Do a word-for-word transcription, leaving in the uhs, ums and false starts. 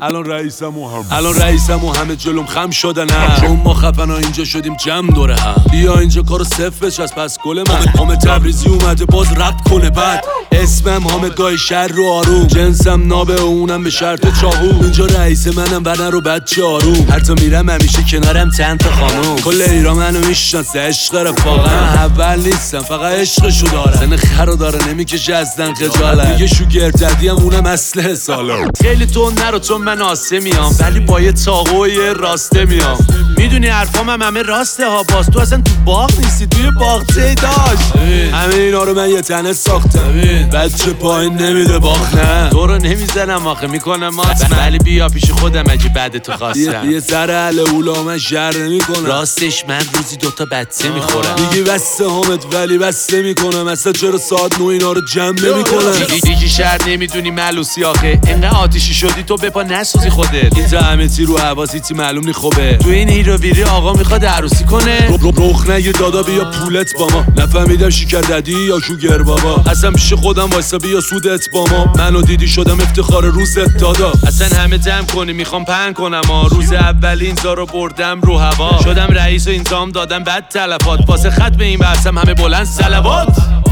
الان رئیسم و هم الان رئیسم و همه جلوم خم شدن هم چون ما خفنا اینجا شدیم جمع دوره هم بیا اینجا کارو صفر بچسب پس گل من حامد تبریزی اومده باز رد کنه بعد اسمم حامد گای شر رو آروم جنسم نابه اونم به شرط چاهو اینجا رئیس منم برن رو بچه آروم هر تا میرم همیشه کنارم چند تا خانوم کل ایران منو میشناسه عشق رفاقم اول نیستم فقط عشقشو دارم سن خرو داره نمیکشه اصلا خجالت میگه شوگرددی هم اونم اصله سالا خیلی تو نرو چون من آسه میام ولی با یه چاقو و یه راسته میام میدونی حرفام هم همه راسته ها باز تو اصلا تو باغ نیستی توی باغچه داشت همه اینا رو من یه تنه ساختم بچه پایین نمیده باخ نه تو رو نمیزنم آخه میکنم مات ولی بیا پیش خودم اگه بعد تو خواستم یه سر اهل اولا من شر نمیکنم راستش من روزی دوتا بچه میخورم میگی بسته حامد ولی بسته میکنم اصلا چرا ساعت نو اینا رو جمع نمیکنم دیگه شر نمیدونی ملوسی آخه انقدر آتیشی شدی تو بپا نسوزی خودت این همه تی رو حواسیتی معلوم نی خوبه تو این هیرو ویری آقا میخواد عروسی کنه رخ نگه دادا بیا پولت با ما نفهمیدم شکرددی یا شوگر بابا اصلا پیش خودم وایسا بیا سودت با ما منو دیدی شدم افتخار روزت دادا اصلا همه جمع کنی میخوام پهن کنم ها روز اول اینجا رو بردم رو هوا شدم رئیس و اینجام دادم بعد تلفات واسه خط به این برسم همه بلند صلوات